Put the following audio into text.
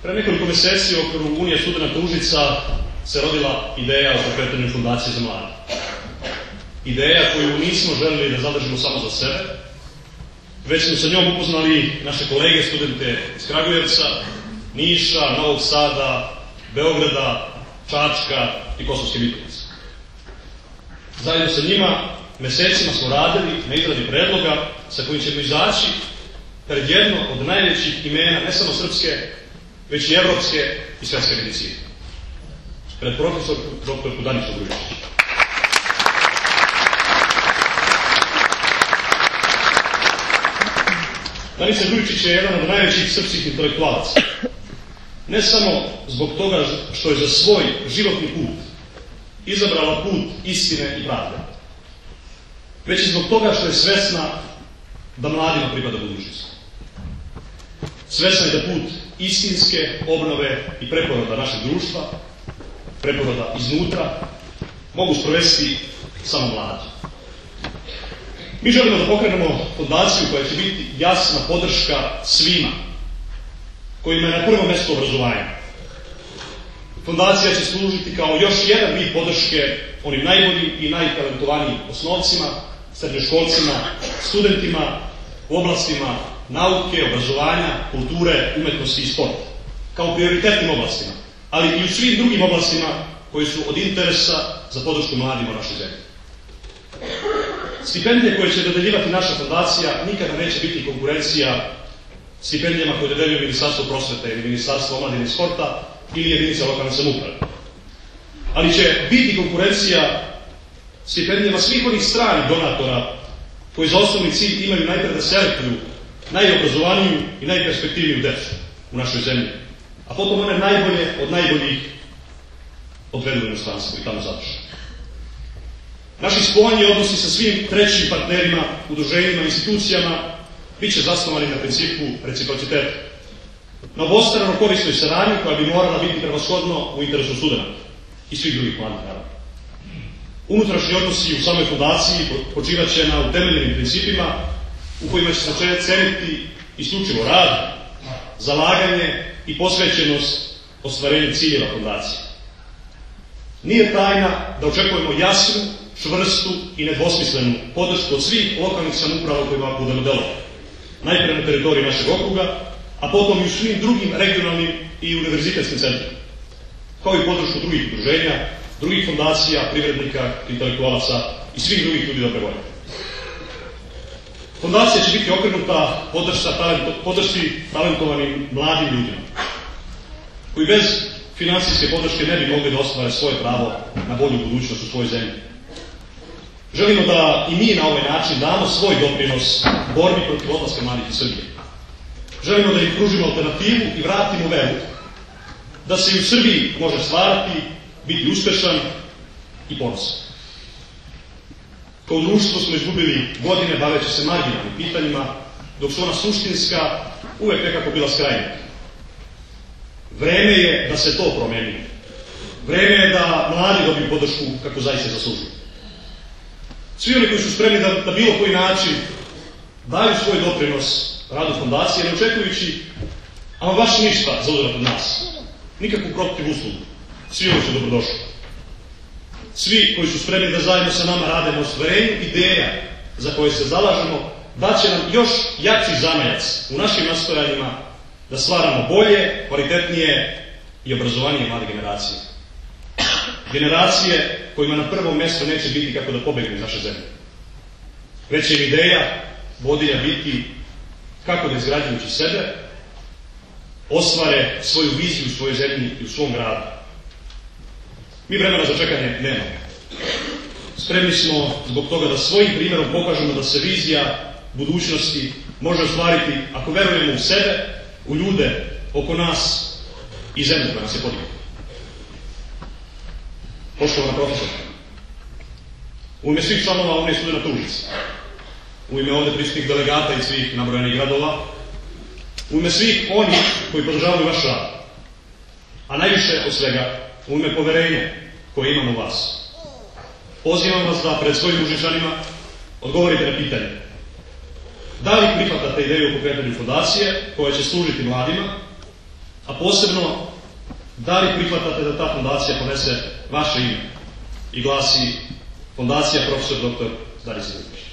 Pre nekoliko meseci u okviru Unije studenata Užica se rodila ideja o pokretanju Fondacije za mlade. Ideja koju nismo želeli da zadržimo samo za sebe, već smo sa njom upoznali naše kolege, studente iz Kragujevca, Niša, Novog Sada, Beograda, Čačka i Kosovske Mitrovice. Zajedno sa njima mesecima smo radili na izradi predloga sa kojim ćemo izaći pred jedno od najvećih imena, ne samo srpske, već i evropske i svetske medicine. Pred profesor dr. Danicom Grujičićem. Danica Grujičić je jedan od najvećih srpskih intelektualaca. Ne samo zbog toga što je za svoj životni put izabrala put istine i pravde, već i zbog toga što je svesna da mladima pripada budućnost. Svesna je da put istinske obnove i preporoda našeg društva, preporoda iznutra, mogu sprovesti samo mladi. Mi želimo da pokrenemo fondaciju koja će biti jasna podrška svima, kojima je na prvom mjestu obrazovanje. Fondacija će služiti kao još jedan vid podrške onim najboljim i najtalentovanijim osnovcima, srednjoškolcima, studentima u oblastima nauke, obrazovanja, kulture, umetnosti i sporta, kao prioritetnim oblastima, ali i u svim drugim oblastima koji su od interesa za podršku mladima u našoj zemlji. Stipendije koje će dodeljivati naša fondacija nikada neće biti konkurencija stipendijama koje dodeljuje Ministarstvo prosvete ili Ministarstvo omladine i sporta ili jedinica lokalne samouprave. Ali će biti konkurencija stipendijama svih onih stranih donatora koji za osnovni cilj imaju najpre da selektuju najobrazovaniju i najperspektivniju decu u našoj zemlji, a potom one najbolje od najboljih odvedu u inostranstvo i tamo zadrže. Naši spojeni odnosi sa svim trećim partnerima, udruženjima, institucijama bit će zasnovani na principu reciprociteta, na obostrano korisnoj saradnji koja bi morala biti prevashodno u interesu studenata i svih drugih partnera. Unutrašnji odnosi u samoj fondaciji počivaće na utemeljenim principima u kojima će se ceniti isključivo rad, zalaganje i posvećenost ostvarenju ciljeva fondacije. Nije tajna da očekujemo jasnu, čvrstu i nedvosmislenu podršku od svih lokalnih samouprava kojima budemo delovati. Najpre na teritoriji našeg okruga, a potom i u svim drugim regionalnim i univerzitetskim centrima, kao i podršku drugih udruženja, drugih fondacija, privrednika, intelektualaca i svih drugih ljudi dobre volje. Fondacija će biti okrenuta podršci talentovanim mladim ljudima, koji bez finansijske podrške ne bi mogli da ostvare svoje pravo na bolju budućnost u svojoj zemlji. Želimo da i mi na ovaj način damo svoj doprinos borbi protiv odlaska mladih iz Srbije. Želimo da im pružimo alternativu i vratimo veru da se i u Srbiji može stvarati, biti uspešan i ponosan. Kao društvo smo izgubili godine baveći se marginalnim pitanjima, dok su ona suštinska uvek nekako bila skrajnija. Vreme je da se to promeni. Vreme je da mladi dobiju podršku kako zaista zaslužuju. Svi oni koji su spremni da bilo koji način daju svoj doprinos radu fondacije, ne očekujući ama baš ništa za uzvrat od nas. Nikakvu protiv uslugu. Svi oni su dobrodošli. Svi koji su spremni da zajedno sa nama rade na ostvarenju ideja za koje se zalažemo, daće nam još jači zamajac u našim nastojanjima da stvaramo bolje, kvalitetnije i obrazovanije mlade generacije. Generacije kojima na prvom mjestu neće biti kako da pobegnu iz naše zemlje. Već će im ideja vodilja biti kako da izgrađujući sebe ostvare svoju viziju u svojoj zemlji i u svom gradu. Mi vremena za čekanje nemamo. Spremni smo zbog toga da svojim primjerom pokažemo da se vizija budućnosti može ostvariti ako verujemo u sebe, u ljude oko nas i zemlju koja nas je podigla. Poštovana profesorka, u ime svih članova Unije studenata Užica, u ime ovde prisutnih delegata iz svih nabrojenih gradova, u ime svih onih koji podržavaju vaš rad, a najviše od svega u ime poverenja koje imamo u vas, pozivam vas da pred svojim Užičanima odgovorite na pitanje da li prihvatate ideju o pokretanju fondacije koja će služiti mladima, a a posebno da li prihvatate da ta fondacija ponese vaše ime i glasi Fondacija profesor dr. Zarislav Vučić.